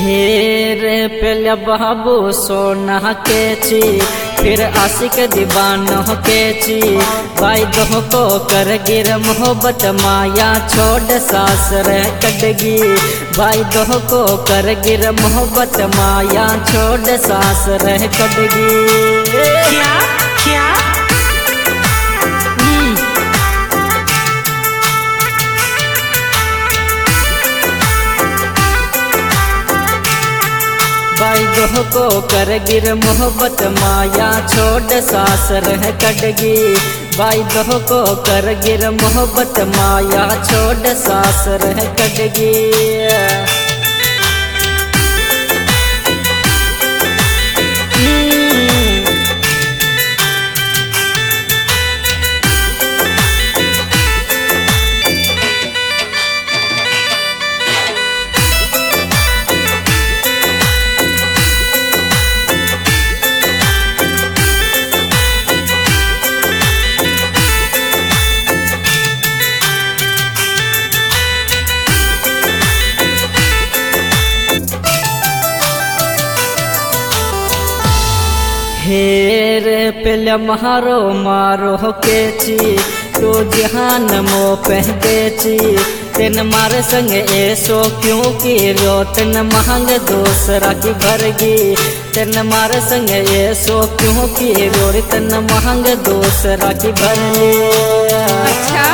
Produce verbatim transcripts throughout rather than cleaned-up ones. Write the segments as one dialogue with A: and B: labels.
A: हेरे पहले बाबू सोना केची फिर आशिक दीवानो केची भाई दो को कर गिर मोहब्बत माया छोड़ सासर कटगी भाई दो को कर गिर मोहब्बत माया छोड़ सासर कटगी।
B: क्या क्या
A: भाई दो को कर गिर मोहब्बत माया छोड़ सासर कटगी भाई दो को कर गिर मोहब्बत माया छोड़ सासर कटगी। हेरे पहले मारो मारो केची तो जहान मो पहची तेन मारे संग ऐसो क्यों की रो तेन महंग दूसरा की भरगी तेन मारे संग ऐसो क्यों की रो तेन महंग दूसरा की भरगी।
B: अच्छा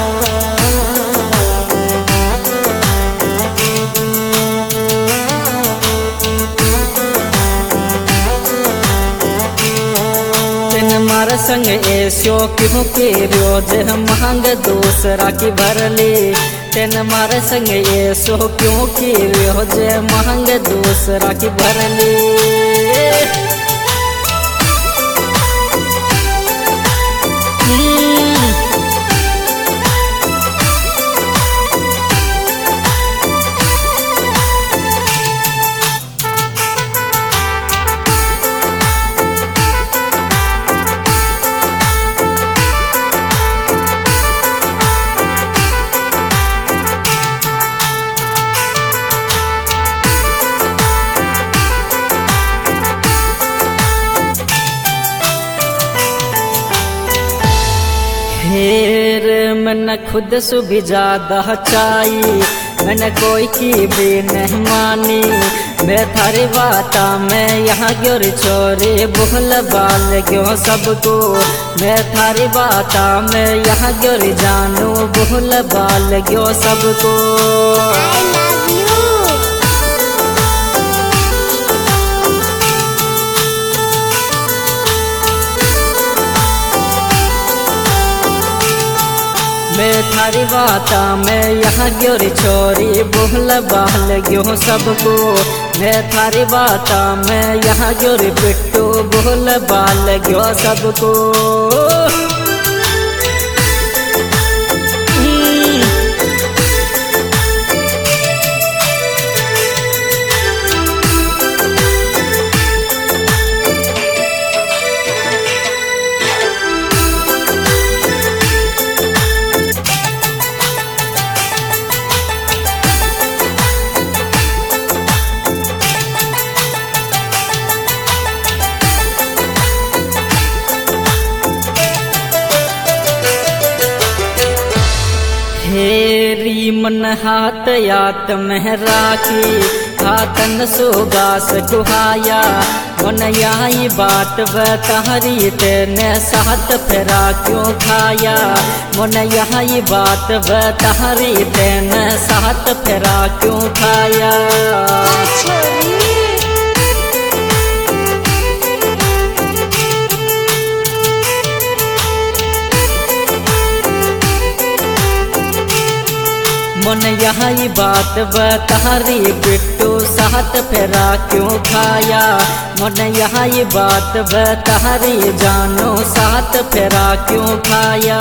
A: मार संग ऐसो क्यों के रोज महंग दूसरा की भरली तेन मार संग ऐसो क्यों की रोज महंग दूसरा की भरली। हेर मन खुद से भी ज्यादा चाही मैंने कोई की भी नहीं मानी मैं थारी बाता मैं यहाँ ग्योरी छोरी बोल बाल क्यों सबको मैं थारी बाता मैं यहाँ ग्योरी जानू बोल बाल क्यों सबको। मैं थारी बाता मैं यहाँ ग्योरी छोरी बोल बाल क्यों सबको मैं थारी बाता मैं यहाँ ग्योरी पिट्टू बोल बाल क्यों सबको। हेरी मन हाथ यात में राखी हाथन सुगास कुहाया मन यही बात बतारी तेने साथ फेरा क्यों खाया मन यही बात बतारी तेने साथ फेरा क्यों खाया। मन यही बात बतारी बिट्टू साथ फेरा क्यों खाया मन यही बात बतारी जानो साथ फेरा क्यों खाया।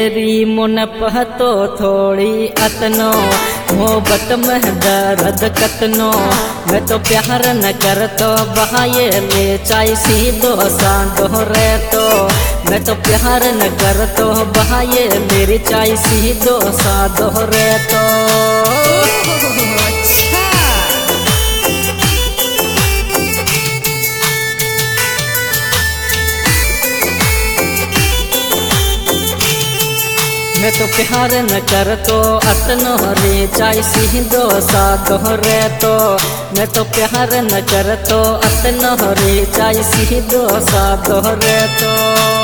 A: हेरी मुन पहतो थोड़ी अतनो मोहब्बत में दर्द कतनो मैं तो प्यार न कर तो बहाये ले चाय सीधो सांदो रे तो मैं तो प्यार न कर तो बहाये मेरी चाय सीधो सादो रे तो मैं तो प्यार न कर तो अतनो रे चाय सीधो सादो रे तो मैं तो प्यार न कर तो अतनो रे चाय सीधो सादो रे तो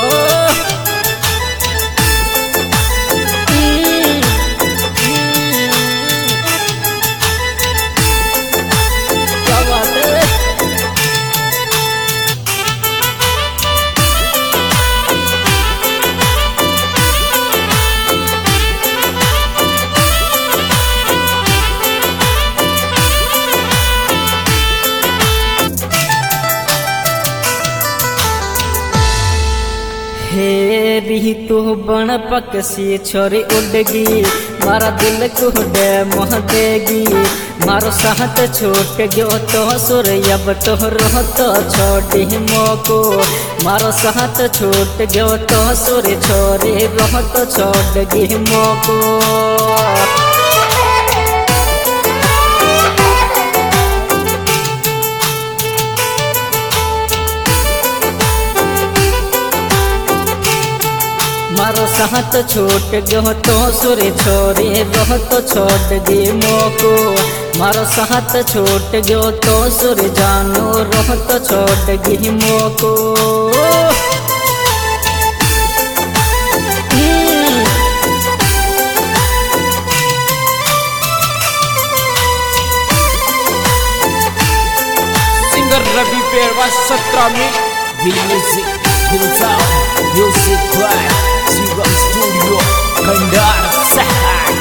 A: क्या बात है। हेरी तू बन पकसी छोरी उड़गी मारा दिल को डे मोह देगी मारो साथ छोट गयो तो सुर अब तो रो तो छोड़ी मोको मारो साथ छोट गयो तो सुर छोरी रो तो छोड़गी मोको मारो साथ छोट गयो तो सुर छोरी रह तो छोड़ दी मोको मारो साथ छोट गयो तो सुर जानो रह तो छोड़ दी मोको
B: सिंगर रवि पेरवा सत्रह में दिल म्यूजिक दिल sound music crime Siwam Studio Kandar Sahar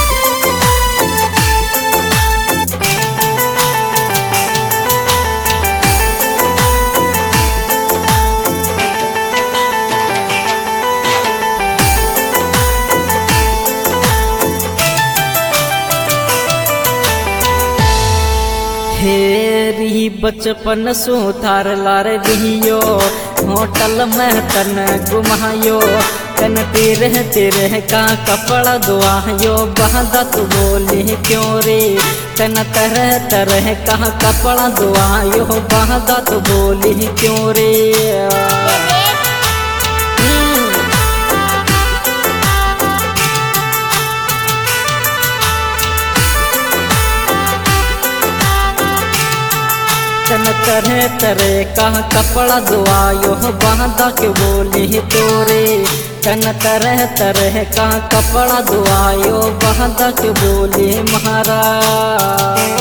A: हेरी बचपन सुधार लार दियो होटल में तन घुमायो तन तेरे तेरे का कपड़ा दुआयो बहदा तू बोली क्यों रे तन तरह तरह का कपड़ा दुआयो बहदा तू बोली क्यों रे तन तरह तरह का कपड़ा दुआयो बांधा के बोली तोरे तन तरह तरह का कपड़ा दुआयो बांधा के बोली महाराज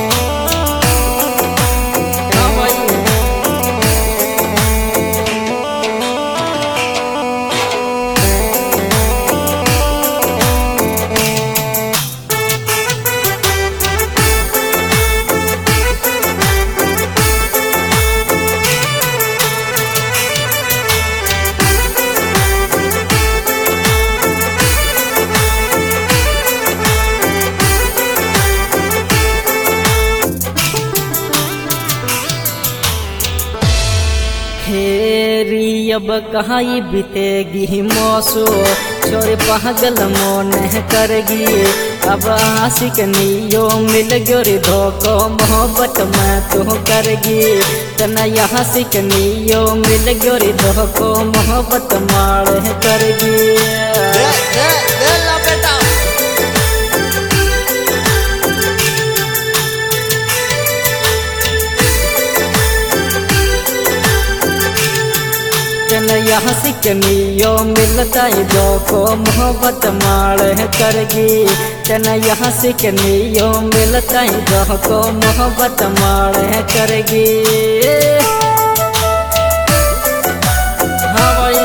A: हेरी अब कहाँ बीतेगी मौसो छोरे पागल मोन करगी अब आशिक नियो मिल गयो रे धोखो मोहब्बत में तू करगी तना यहाँ सिक नियो मिल गयो रे धोखो मोहब्बत मार करगी दे, दे, दे ला बेटा। यहाँ सिकनियो मिलता जो को मोहब्बत मार करगी तना यहाँ सिकनियो मिलता जो को मोहब्बत मार करगी हाँ भाई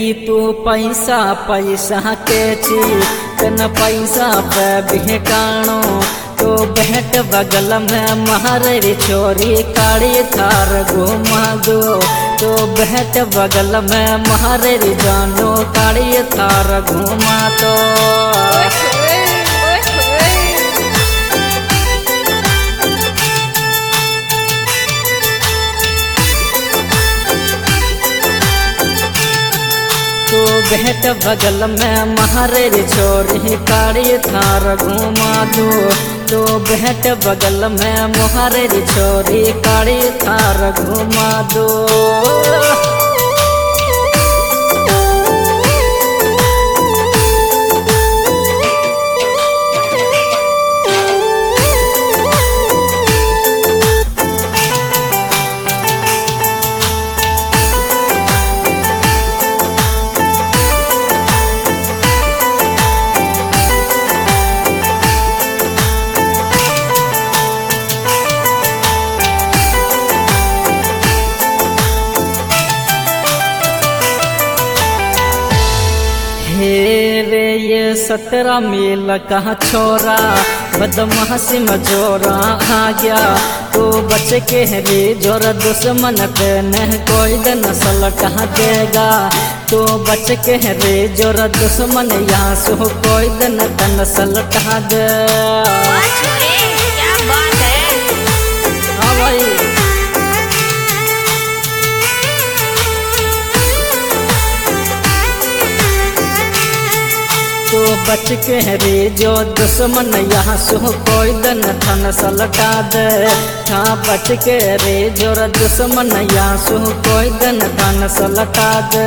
A: री तू पैसा पैसा के ची कन पैसा पे बिहकाणो तो बैठ बगल में महारे छोरी काड़ी थार घुमा दो तो बैठ बगल में महारे जानो काड़ी थार घुमा तो तो बैठ बगल में महारे छोरी काड़ी थार घुमा दो तो बैठ बगल में महारे छोरी काड़ी थार घुमा दो। हे रे ये सत्रह मील का छोरा बदमाश मजोरा आ गया तो बच के रे जोर दुश्मन पे न कोई नस्ल कहा देगा तो बच के रे जोर दुश्मन यहाँ सो कोई दन नस्ल कहा दे।
C: क्या बात है।
A: हाँ भाई तो बच के रे जो दुश्मन यहाँ सो कोई दन थन सलटा दे था बच के रे जो दुश्मन यहाँ सो कोई दन थन सलटा दे।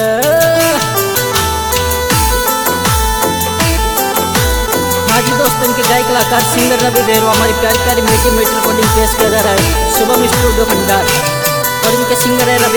A: हाँ जी दोस्तों इनके गायक कलाकार सिंगर रवि देव हमारी प्यारी प्यारी मीठी मीठी रिकॉर्डिंग पेश कर रहा है शुभम स्टूडियो खंडार और इनके सिंगर है रवि